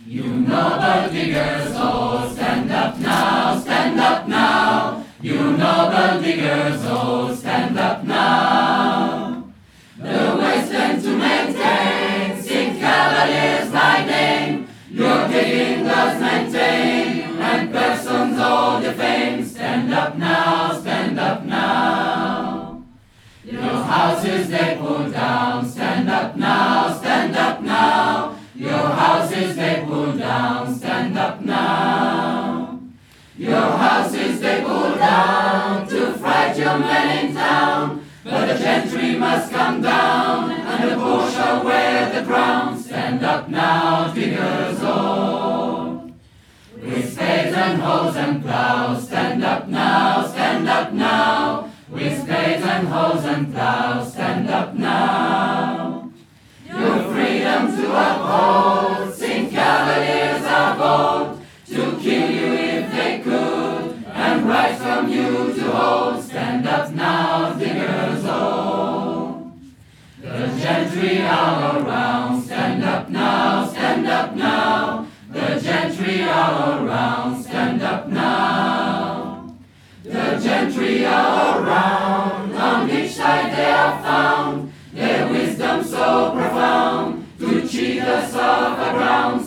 You noble diggers, oh, stand up now, stand up now. You noble diggers, oh, stand up now. The wasteland to maintain, St. Cavaliers by name. Your digging does maintain, and persons all defame. Stand up now, stand up now. Your houses they pull down, stand up now, stand up now. Your houses they pull down, stand up now. Your houses they pull down to fright your men in town. But the gentry must come down, and the poor shall wear the crown. Stand up now, diggers all. With spades and hoes and plows, stand up now, stand up now. With spades and hoes and plows, stand up now. Your freedom to uphold, St. Cavaliers are bold, to kill you if they could, and right from you to hold. Stand up now, diggers all. The gentry all around, stand up now, stand up now. The gentry all around, stand up now. The gentry all around, on each side they are found, their wisdom so profound, to cheat us of the ground.